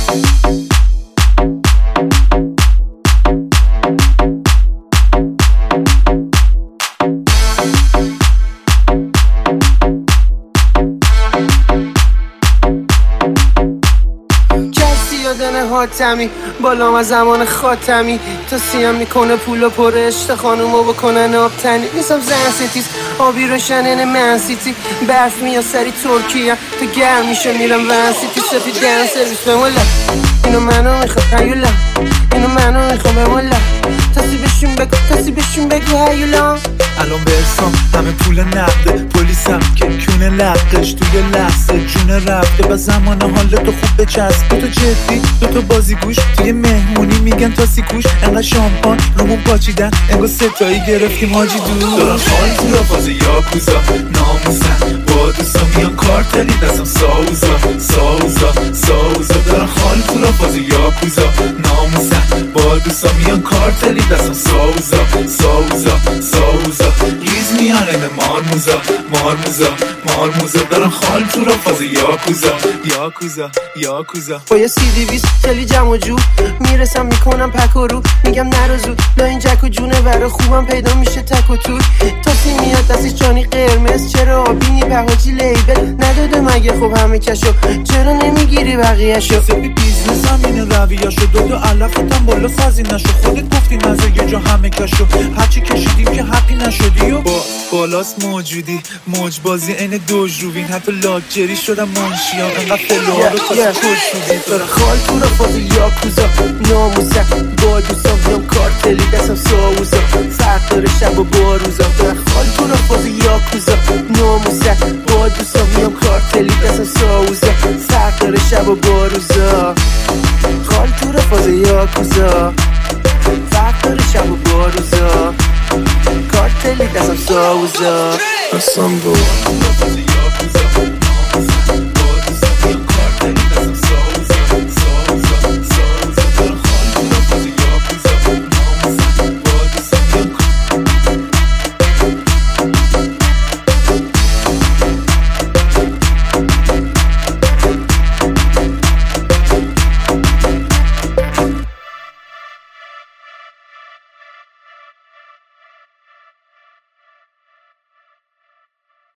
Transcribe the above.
حاتمی بالام از زمان خاتمی تا سیام میکنه پولو پر عشق خانومو بکنن آبتنی نیستم زن ستیز آبی روشنن من سیتی برف میاد سری ترکیه تا گرم میشه میرم ون سیتی سفید دن سرویس بمولا اینو منو میخواد هیولا اینو منو میخواد بمولا کسی بشون بگو هیولا الان برسام همه پول نقده پلیسم که کونه لقش توی لحظه جونه رفته و زمان حالتو خوب بچسب دوتا جدی دوتا بازیگوش توی مهمونی میگن تا سیکوش انقدر شامپان رومون پاچیدن انگار ستایی گرفتیم حاجی دور دارن حال تو را فاز یاکوزا ناموسن با دوستا میان کارتلی دستم ساوزا دارن حال تو را فاز یاکوزا ناموسن با دوستا میان کارتلی دستم ساوزا ریز میانه به مارموزا دارن خال تو را فاز یاکوزا با یه CD-20 خیلی جمع و جور میرسم میکنم پک و رو میگم نرازو لا این جک و جونه برا خوبم پیدا میشه تک و تور تاسی میاد دستش جانی قرمز چرا آبینی پهاجی لیبل نداده مگه خب همه کشو چرا نمیگیری بقیهشو سبی بیزنس همینه رویهشو دو علفتم بالا سازی نشو خودت گفتی نظر یه جا همه کشو هرچی کشیدیم که حقی نشدی و بالاست موجودی موج بازی این دوج روین حتی لاکجری شدم منشیام انقدر فلوها رو تازه کش شدی داره خال تو را فاز یاکوزا ناموسه با دوستا میام کارتلی دستم ساوزا فرق داره شب و باروزا داره خال تو را فاز یاکوزا ناموسه با دوستا میام کارتلی دستم ساوزا فرق داره شب و باروزا خال تو را فاز یاکوزا فرق داره شب و باروزا کارتلی دستم ساوزا اصلا